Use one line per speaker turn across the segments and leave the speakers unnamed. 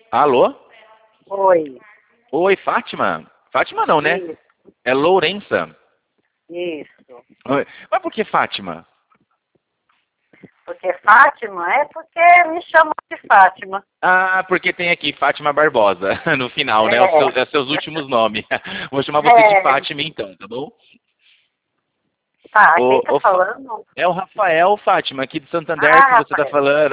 Alô?
Oi,
Oi, Fátima? Fátima não, né?
isso,
É Lourença.
isso.
Oi. Mas por que Fátima?
Porque Fátima é porque me chamam de Fátima.
Ah, porque tem aqui Fátima Barbosa no final, né?
É,
É seus últimos nomes. Vou chamar você de
é,
Fátima então, tá bom?
tá, quem
Ô,
tá falando?
é o Rafael, Fátima, aqui de Santander
Ah,
que você tá
Rafael.
falando.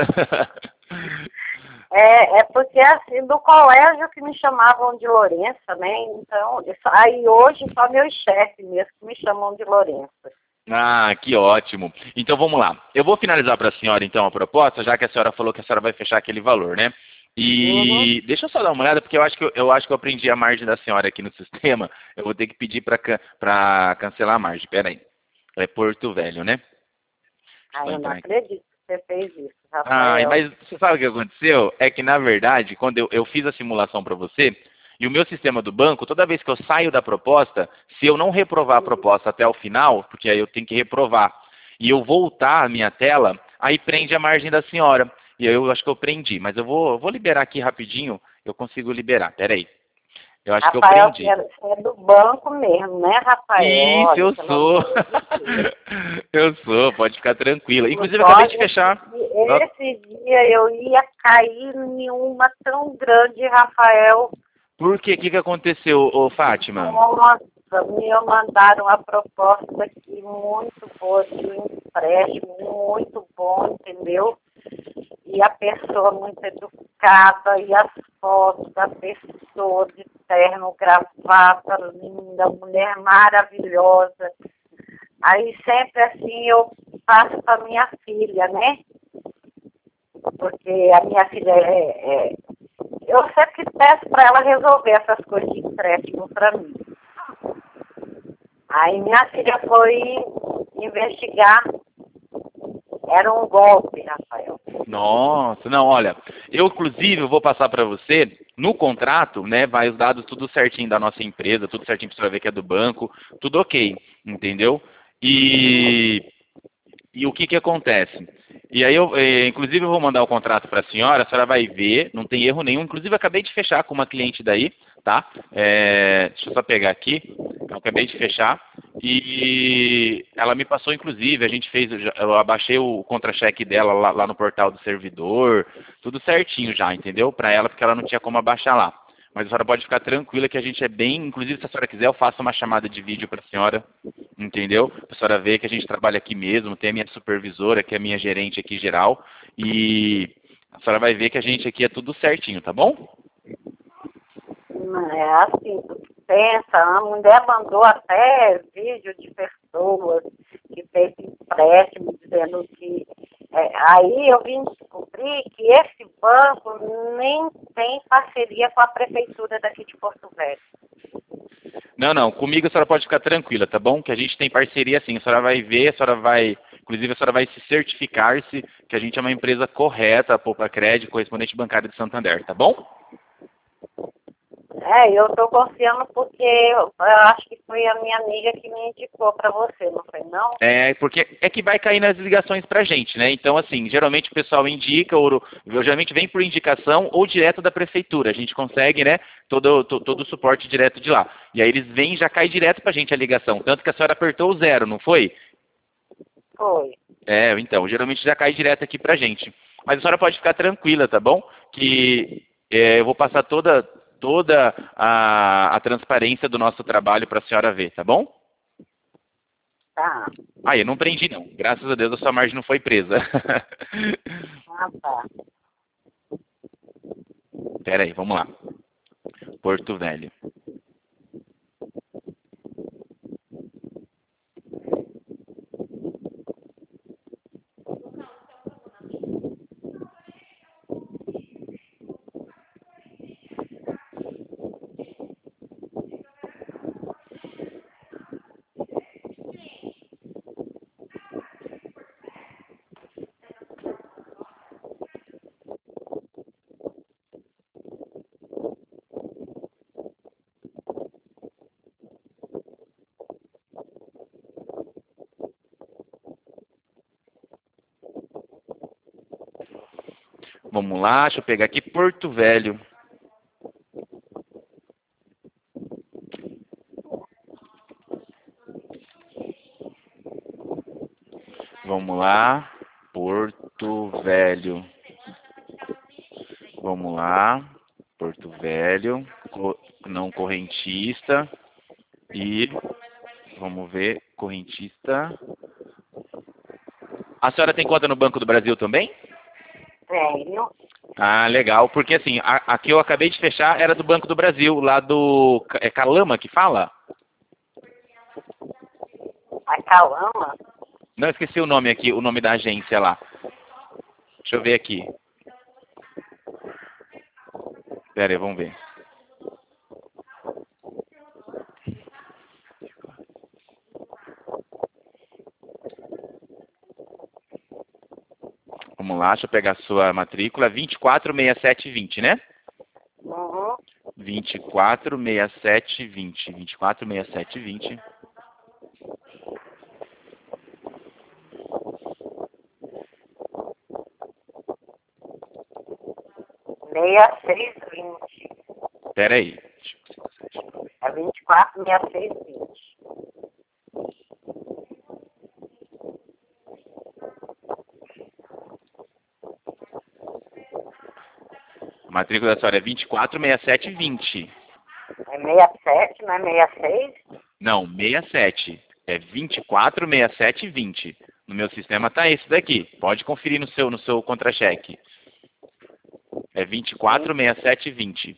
É porque assim, do colégio que me chamavam de Lourença, né? Então, aí hoje só meus chefes mesmo que me chamam de Lourença.
Ah, que ótimo. Então vamos lá. Eu vou finalizar para a senhora então a proposta, já que a senhora falou que a senhora vai fechar aquele valor, né?
Uhum.
E deixa eu só dar uma olhada, porque eu acho que eu aprendi a margem da senhora aqui no sistema. Eu vou ter que pedir para cancelar a margem. Pera aí. É Porto Velho, né? Deixa eu
Ah,
só
eu não
entrar aqui.
acredito que você fez isso,
Ai,
Rafael.
mas você sabe o que aconteceu? É que, na verdade, quando eu fiz a simulação para você, e o meu sistema do banco, toda vez que eu saio da proposta, se eu não reprovar a proposta até o final, porque aí eu tenho que reprovar, e eu voltar a minha tela, aí prende a margem da senhora. E aí eu acho que eu prendi, mas eu vou liberar aqui rapidinho, eu consigo liberar. Peraí. Eu acho que eu
Rafael,
prendi.
você é do banco mesmo, né, Rafael?
Isso,
Olha,
eu
pelo
sou.
amor de Deus.
Eu sou, pode ficar tranquila. Inclusive, eu acabei
Só
de fechar.
esse dia eu ia cair em uma tão grande, Rafael.
Por quê? O que aconteceu, ô Fátima?
Nossa, me mandaram a proposta aqui muito boa de um empréstimo, muito bom, entendeu? E a pessoa muito educada, e as fotos da pessoa de terno, gravata, linda, mulher maravilhosa. Aí sempre assim eu passo para minha filha, né? Porque a minha filha eu sempre peço para ela resolver essas coisas de empréstimo para mim. Aí minha filha foi investigar, era um golpe, Rafael.
Nossa, não, olha, eu inclusive eu vou passar para você, no contrato, né, vai os dados tudo certinho da nossa empresa, tudo certinho para você ver que é do banco, tudo ok, entendeu? E o que que acontece? E aí inclusive eu vou mandar o contrato para a senhora vai ver, não tem erro nenhum. Inclusive eu acabei de fechar com uma cliente daí, tá? Deixa eu só pegar aqui. Eu acabei de fechar e ela me passou, inclusive, a gente fez, eu abaixei o contra-cheque dela lá no portal do servidor, tudo certinho já, entendeu? Para ela, porque ela não tinha como abaixar lá. Mas a senhora pode ficar tranquila que a gente é bem, inclusive se a senhora quiser, eu faço uma chamada de vídeo para a senhora, entendeu? A senhora vê que a gente trabalha aqui mesmo, tem a minha supervisora, que é a minha gerente aqui geral, e a senhora vai ver que a gente aqui é tudo certinho, tá bom?
Não é assim, tu pensa, a mulher mandou até vídeo de pessoas que fez empréstimo dizendo que. Aí eu vim descobrir que esse banco nem tem parceria com a prefeitura daqui de Porto Velho.
Não, não, comigo a senhora pode ficar tranquila, tá bom? Que a gente tem parceria sim, a senhora vai ver, a senhora vai, inclusive a senhora vai se certificar-se que a gente é uma empresa correta, a Poupa Crédito, correspondente bancário de Santander, tá bom?
Eu estou confiando porque eu acho que foi a minha amiga que me indicou para você, não foi não?
É, porque é que vai cair nas ligações pra gente, né? Então, assim, geralmente o pessoal indica, ou geralmente vem por indicação ou direto da prefeitura. A gente consegue, né, todo o suporte direto de lá. E aí eles vêm e já cai direto pra gente a ligação. Tanto que a senhora apertou o zero, não foi?
Foi.
Então, geralmente já cai direto aqui pra gente. Mas a senhora pode ficar tranquila, tá bom? Que eu vou passar toda a transparência do nosso trabalho pra senhora ver, tá bom?
Tá.
Ah, eu não prendi não. Graças a Deus a sua margem não foi presa.
Ah, tá.
Pera aí, vamos lá. Porto Velho. Vamos lá, deixa eu pegar aqui Porto Velho. Vamos lá. Porto Velho. Vamos lá. Porto Velho. Não correntista. E vamos ver. Correntista. A senhora tem conta no Banco do Brasil também?
Tenho.
Ah, legal. Porque assim, a que eu acabei de fechar era do Banco do Brasil, lá do... É Calama que fala?
A Calama?
Não, esqueci o nome aqui, o nome da agência lá. Deixa eu ver aqui. Pera aí, vamos ver. Vamos lá, deixa eu pegar a sua matrícula. 246720, né?
Uhum.
246720. 246720.
6620.
Pera aí.
É 246620.
A matrícula da senhora é 246720.
É 67, não é 66?
Não, 67. É 246720. No meu sistema tá esse daqui. Pode conferir no seu contra-cheque. É 246720.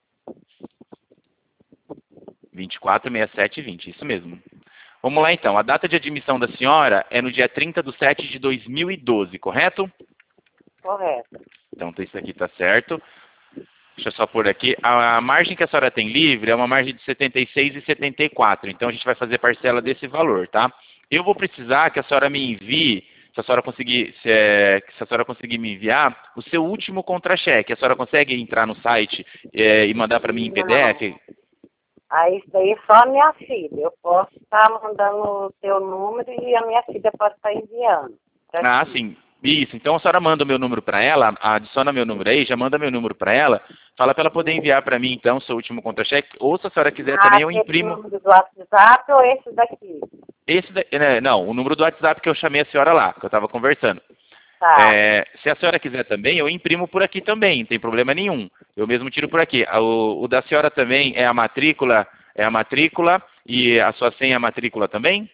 246720, isso mesmo. Vamos lá então. A data de admissão da senhora é no dia 30/7/2012, correto?
Correto.
Então isso aqui está certo. Deixa eu só pôr aqui. A margem que a senhora tem livre é uma margem de 76,74. Então a gente vai fazer parcela desse valor, tá? Eu vou precisar que a senhora me envie, se a senhora conseguir, se a senhora conseguir me enviar, o seu último contra-cheque. A senhora consegue entrar no site e mandar para mim em PDF?
Aí isso daí é só a minha filha. Eu posso estar mandando o seu número e a minha filha pode estar enviando.
Ah, sim. Isso. Então a senhora manda o meu número para ela, adiciona meu número aí, já manda meu número para ela, fala para ela poder enviar para mim então o seu último contra-cheque, ou se a senhora quiser também eu imprimo.
O número do WhatsApp ou esse daqui?
Não, o número do WhatsApp que eu chamei a senhora lá, que eu estava conversando.
Tá.
Se a senhora quiser também, eu imprimo por aqui também, não tem problema nenhum. Eu mesmo tiro por aqui. O da senhora também é a matrícula e a sua senha é a matrícula também?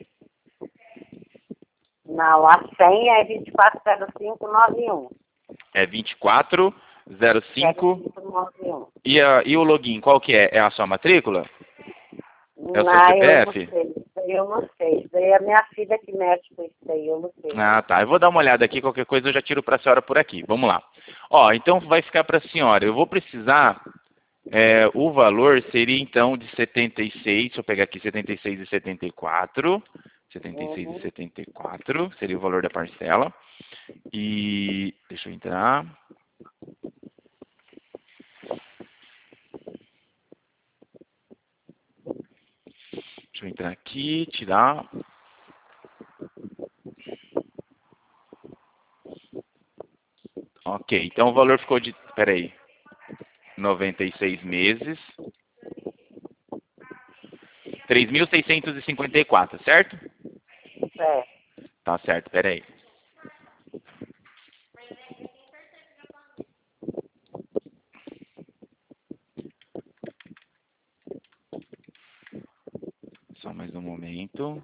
Não, a senha é 240591.
É 2405.
0591.
E o login, qual que é? É a sua matrícula? É o seu
Não,
CPF?
eu não sei. Isso daí é a minha filha que mexe com isso daí, eu não sei.
Ah, tá. Eu vou dar uma olhada aqui, qualquer coisa eu já tiro para a senhora por aqui. Vamos lá. Ó, então vai ficar para a senhora. Eu vou precisar, o valor seria então de 76, deixa eu pegar aqui 76,74. 76,74 seria o valor da parcela. E deixa eu entrar. Deixa eu entrar aqui, tirar. Ok, então o valor ficou de, peraí, 96 meses. 3.654, certo?
É.
Tá certo, peraí. Só mais um momento.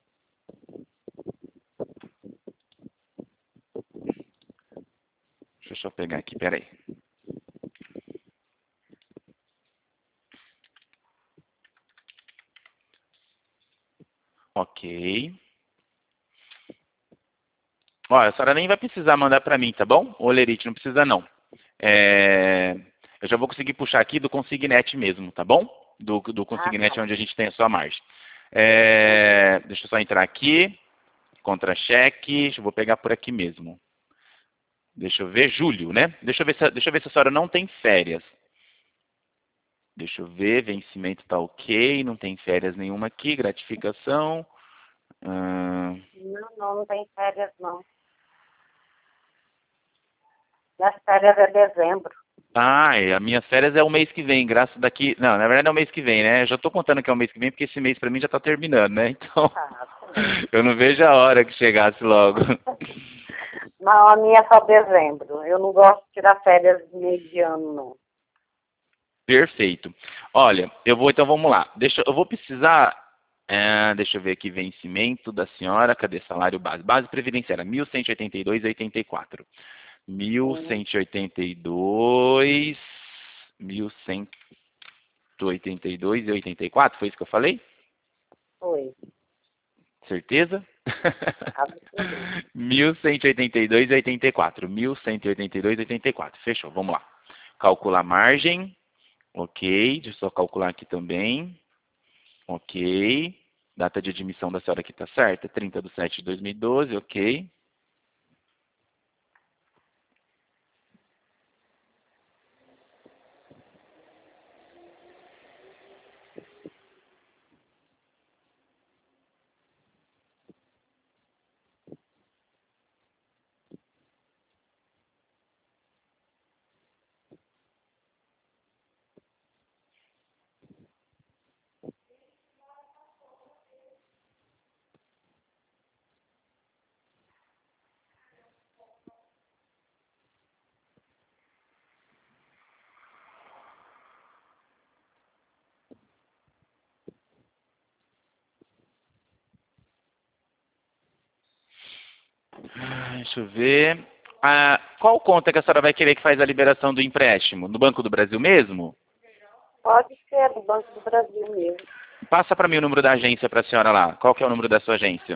Deixa eu só pegar aqui, peraí. Ok. Ó, a senhora nem vai precisar mandar para mim, tá bom? Ô, Lerite, não precisa não. Eu já vou conseguir puxar aqui do Consignet mesmo, tá bom? Do Consignet
tá.
onde a gente tem a sua margem. Deixa eu só entrar aqui. Contra-cheque. Eu vou pegar por aqui mesmo. Deixa eu ver, julho, né? Deixa eu ver se a senhora não tem férias. Deixa eu ver, vencimento tá ok, não tem férias nenhuma aqui, gratificação.
Não tem férias não. Minhas férias é dezembro.
Ah, a minhas férias é o mês que vem, graças daqui... Não, na verdade é o mês que vem, né? Eu já tô contando que é o mês que vem, porque esse mês pra mim já tá terminando, né? Então... Eu não vejo a hora que chegasse logo.
Não, a minha é só dezembro. Eu não gosto de tirar férias no meio de ano, não.
Perfeito. Olha, então vamos lá. Eu vou precisar, deixa eu ver aqui, vencimento da senhora, cadê salário base? Base previdenciária, 1.182,84. 1.182, 1.182,84, foi isso que eu falei?
Foi.
Certeza?
Absoluto.
1.182,84. 1.182,84. Fechou, vamos lá. Calcular a margem. Ok, deixa eu só calcular aqui também. Ok. Data de admissão da senhora aqui está certa? 30/7/2012, ok. Deixa eu ver. Qual conta que a senhora vai querer que faz a liberação do empréstimo? No Banco do Brasil mesmo?
Pode ser do Banco do Brasil mesmo.
Passa para mim o número da agência para a senhora lá. Qual que é o número da sua agência?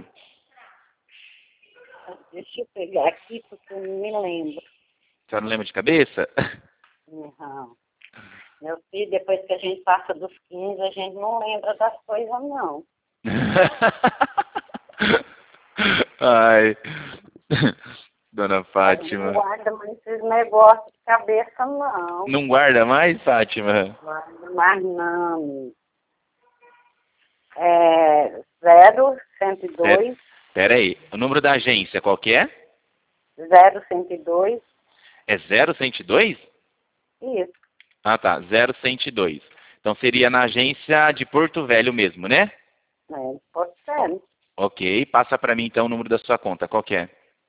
Deixa eu pegar aqui porque eu não me lembro.
A senhora não lembra de cabeça?
Não. Meu filho, depois que a gente passa dos 15, a gente não lembra das coisas, não.
Ai. Dona
Não
Fátima.
guarda mais esses negócios de cabeça, não.
Não guarda mais, Fátima?
Guarda mais, não. 0102,
Pera aí. O número da agência qual que é?
0102,
É 0102?
isso,
Ah, tá. 0102. Então seria na agência de Porto Velho mesmo, né?
pode ser.
Ok. Passa para mim então o número da sua conta. Qual que é?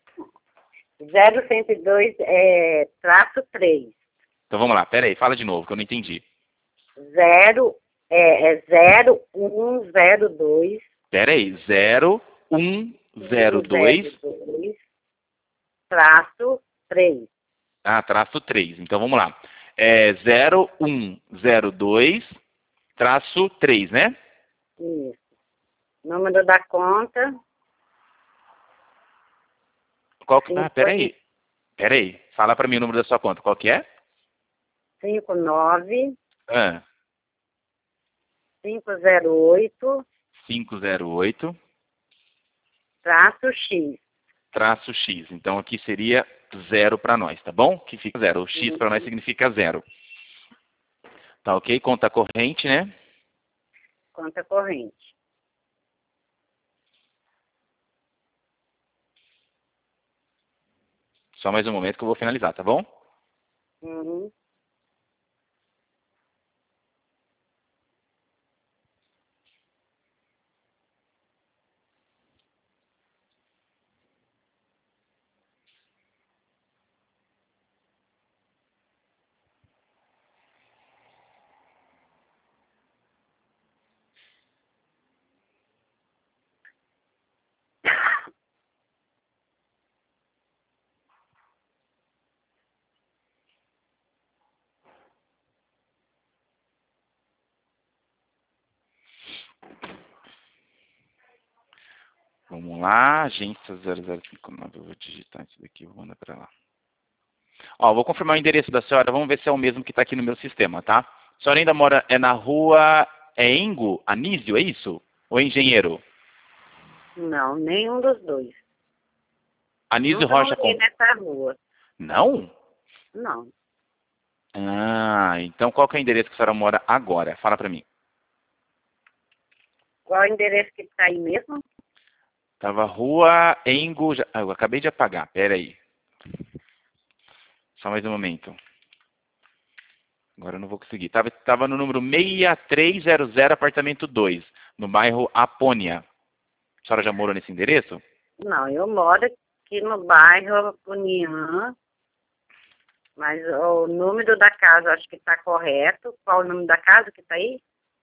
0102 traço 3.
Então vamos lá. Pera aí. Fala de novo que eu não entendi.
0102
Pera aí. 0102.
traço 3.
Ah, traço 3. Então vamos lá. É 0102 traço 3, né?
Isso. Número da conta.
Pera aí. Pera aí. Fala para mim o número da sua conta. Qual que é?
59
Ah,
508
508
traço X.
traço X. Então aqui seria 0 para nós, tá bom? Que fica 0. O X para nós significa 0. Tá ok? Conta corrente, né?
Conta corrente.
Só mais um momento que eu vou finalizar, tá bom?
Uhum.
Vamos lá, agência 0059. Eu vou digitar isso daqui e vou mandar para lá. Ó, vou confirmar o endereço da senhora. Vamos ver se é o mesmo que está aqui no meu sistema, tá? A senhora ainda mora na rua Engo, Anísio, é isso? Ou é Engenheiro?
Não, nenhum dos dois.
Anísio
Nunca
Rocha
morei
com...
nessa rua.
Não?
Não.
Ah, então qual que é o endereço que a senhora mora agora? Fala para mim.
Qual o endereço que está aí mesmo?
Tava rua Engo... eu acabei de apagar, pera aí. Só mais um momento. Agora eu não vou conseguir. Tava no número 6300, apartamento 2, no bairro Apônia. A senhora já morou nesse endereço?
Não, eu moro aqui no bairro União, mas o número da casa acho que está correto. Qual o número da casa que está aí?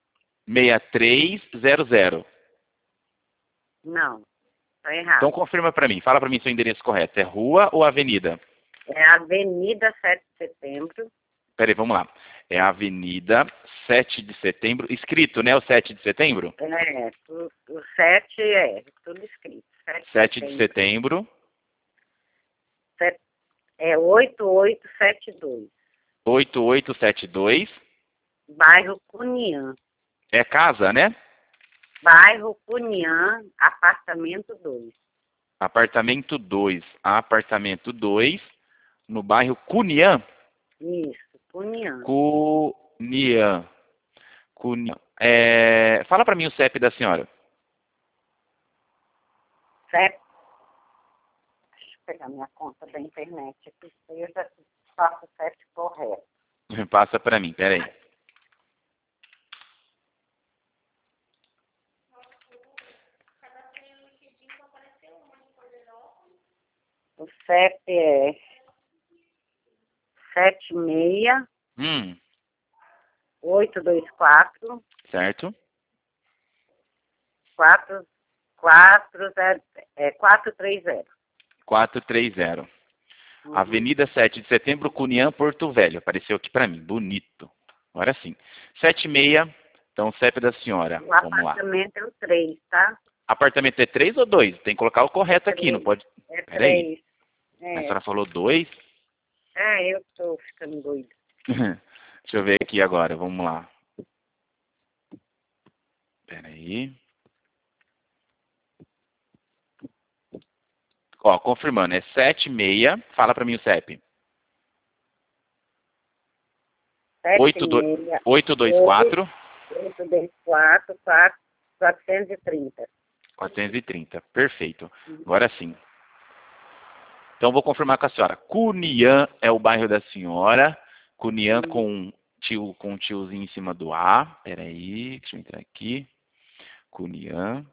6300.
Não, está
Então
errado.
confirma para mim, fala para mim seu endereço correto. É rua ou avenida?
É Avenida 7 de Setembro.
Peraí, vamos lá. É Avenida 7 de Setembro, escrito, né, o 7 de setembro?
O 7 é tudo escrito.
7 de setembro,
É 8872.
8872.
Bairro Cunhã.
É casa, né?
Bairro Cunhã, apartamento 2.
Apartamento 2, no bairro Cunhã.
Isso, Cunhã.
Cunhã. Cunhã. Fala para mim o CEP da senhora.
Certo? Deixa eu pegar minha conta da internet aqui, eu já faço o CEP correto.
Passa para mim, peraí.
O CEP é 76 824
Certo?
430.
430. Avenida 7 de Setembro, Cunhã, Porto Velho. Apareceu aqui para mim, bonito. Agora sim. 76, então CEP da senhora.
O
Vamos lá.
apartamento é o 3, tá?
Apartamento é 3 ou 2? Tem que colocar o correto aqui, não pode...
É
Peraí.
3.
A senhora falou 2?
Eu tô ficando doida.
Deixa eu ver aqui agora, vamos lá. Peraí. Ó, confirmando, é 76. Fala para mim o CEP.
76
824
824 430.
430. Perfeito. Agora sim. Então vou confirmar com a senhora. Cunhã é o bairro da senhora. Cunhã com um tiozinho em cima do A. Peraí, deixa eu entrar aqui. Cunhã.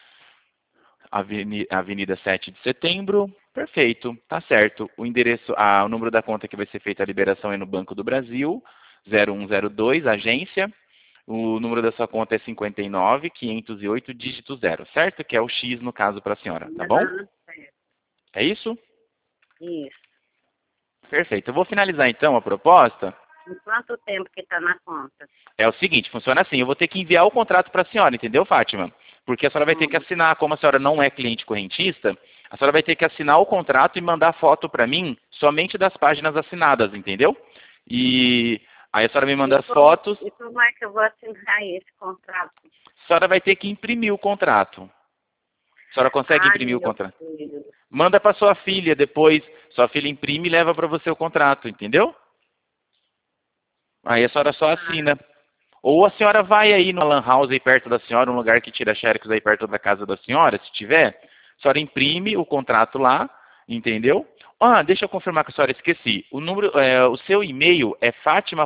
Avenida 7 de Setembro. Perfeito, tá certo. O endereço, o número da conta que vai ser feita a liberação é no Banco do Brasil, 0102, agência. O número da sua conta é 59 508 dígito 0, certo? Que é o X no caso para a senhora, tá bom? É isso?
Isso.
Perfeito. Eu vou finalizar então a proposta.
Em quanto tempo que está na conta?
É o seguinte, funciona assim, eu vou ter que enviar o contrato para a senhora, entendeu, Fátima? Porque a senhora vai ter que assinar, como a senhora não é cliente correntista, a senhora vai ter que assinar o contrato e mandar foto para mim somente das páginas assinadas, entendeu? E aí a senhora me manda as fotos.
E como é que eu vou assinar esse contrato?
A senhora vai ter que imprimir o contrato. A senhora consegue imprimir o contrato?
Filho.
Manda para sua filha depois, sua filha imprime e leva para você o contrato, entendeu? Aí a senhora só assina. Ou a senhora vai aí no Lan House aí perto da senhora, um lugar que tira xerox aí perto da casa da senhora, se tiver, a senhora imprime o contrato lá, entendeu? Deixa eu confirmar com a senhora, esqueci. O seu e-mail é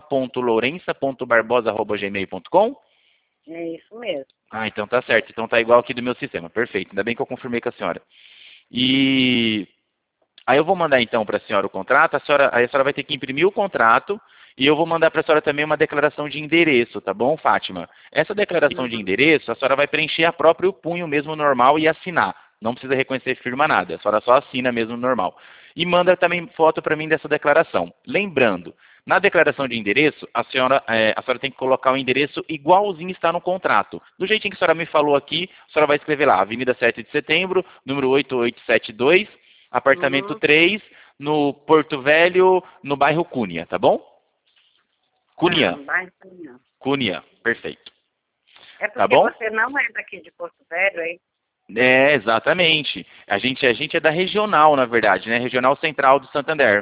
fatima.lourença.barbosa@gmail.com?
É isso mesmo.
Então tá certo. Então tá igual aqui do meu sistema. Perfeito. Ainda bem que eu confirmei com a senhora. E aí eu vou mandar então para a senhora o contrato, aí a senhora vai ter que imprimir o contrato e eu vou mandar para a senhora também uma declaração de endereço, tá bom, Fátima? Essa declaração de endereço, a senhora vai preencher a próprio punho mesmo normal e assinar. Não precisa reconhecer firma nada, a senhora só assina mesmo normal. E manda também foto para mim dessa declaração. Lembrando, na declaração de endereço, a senhora tem que colocar o endereço igualzinho está no contrato. Do jeitinho que a senhora me falou aqui, a senhora vai escrever lá, Avenida 7 de Setembro, número 8872, apartamento 3, no Porto Velho, no bairro Cunha, tá bom? Cunha.
Bairro Cunhã.
Cunha, perfeito.
É porque
Tá bom?
você não é daqui de Porto Velho, hein?
Exatamente. A gente é da regional, na verdade, né? Regional Central do Santander.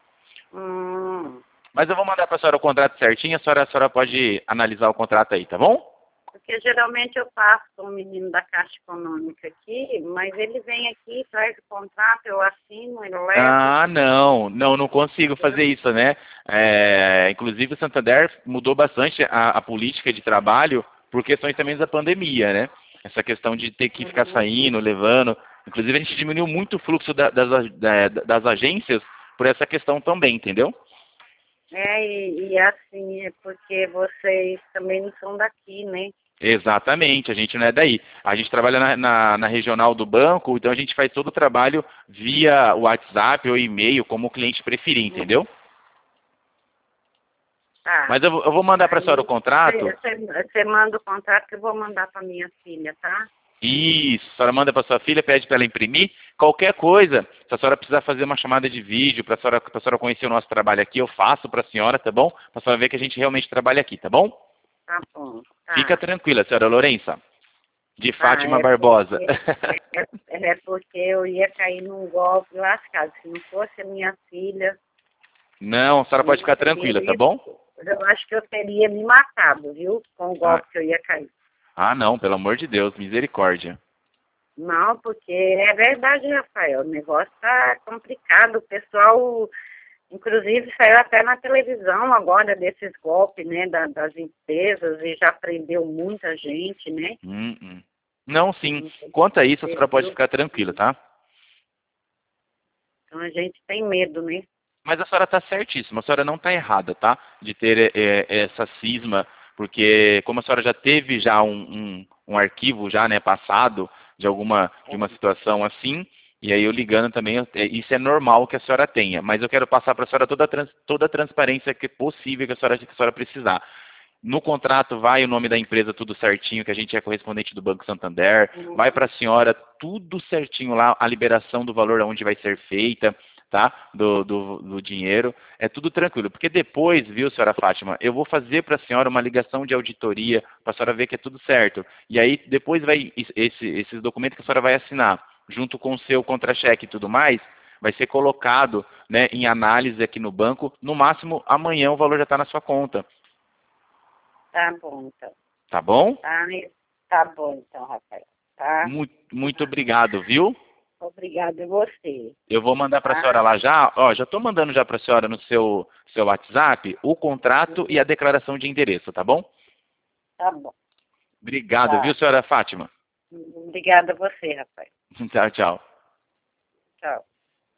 Mas eu vou mandar para a senhora o contrato certinho, a senhora pode analisar o contrato aí, tá bom?
Porque geralmente eu passo com o menino da Caixa Econômica aqui, mas ele vem aqui, traz o contrato, eu assino, ele leva.
Não consigo fazer isso, né? Inclusive o Santander mudou bastante a política de trabalho por questões também da pandemia, né? Essa questão de ter que ficar saindo, levando. Inclusive, a gente diminuiu muito o fluxo das agências por essa questão também, entendeu?
E assim, é porque vocês também não são daqui, né?
Exatamente, a gente não é daí. A gente trabalha na regional do banco, então a gente faz todo o trabalho via WhatsApp ou e-mail, como o cliente preferir, entendeu?
Tá.
Mas eu vou mandar para a senhora o contrato.
Você manda o contrato que eu vou mandar para minha filha, tá?
Isso, a senhora manda para sua filha, pede para ela imprimir. Qualquer coisa, se a senhora precisar fazer uma chamada de vídeo para a senhora conhecer o nosso trabalho aqui, eu faço para a senhora, tá bom? Para a senhora ver que a gente realmente trabalha aqui, tá bom?
Tá bom. Tá.
Fica tranquila, senhora Lourença. De
Tá,
Fátima Barbosa.
É porque eu ia cair num golpe lascado. Se não fosse a minha filha...
Não, a senhora pode ficar tranquila, tá bom?
Eu acho que eu teria me matado, viu? Com o golpe que eu ia cair.
Ah, não, pelo amor de Deus, misericórdia.
Não, porque é verdade, Rafael. O negócio tá complicado. O pessoal, inclusive, saiu até na televisão agora desses golpes, né? Das empresas e já prendeu muita gente, né?
Não, sim. Quanto a isso, a senhora pode ficar tranquila, tá?
Então a gente tem medo, né?
Mas a senhora está certíssima, a senhora não está errada, tá? De ter essa cisma, porque como a senhora já teve já um arquivo já, né, passado de uma situação assim, e aí eu ligando também, isso é normal que a senhora tenha, mas eu quero passar para a senhora toda a transparência que é possível que a senhora precisar. No contrato vai o nome da empresa tudo certinho, que a gente é correspondente do Banco Santander, vai para a senhora tudo certinho lá, a liberação do valor aonde vai ser feita, tá? Do dinheiro, é tudo tranquilo. Porque depois, viu, senhora Fátima, eu vou fazer para a senhora uma ligação de auditoria, para a senhora ver que é tudo certo. E aí depois vai esses documentos que a senhora vai assinar, junto com o seu contra-cheque e tudo mais, vai ser colocado, né, em análise aqui no banco. No máximo, amanhã o valor já está na sua conta.
Tá bom, então.
Tá bom?
Tá bom, então, Rafael. Tá?
Muito obrigado, viu?
Obrigada a você.
Eu vou mandar para a senhora lá já, ó, já estou mandando já para a senhora no seu WhatsApp o contrato e a declaração de endereço, tá bom?
Tá bom.
Obrigado, viu, senhora Fátima?
Obrigada a você, Rafael.
Tchau, tchau.
Tchau.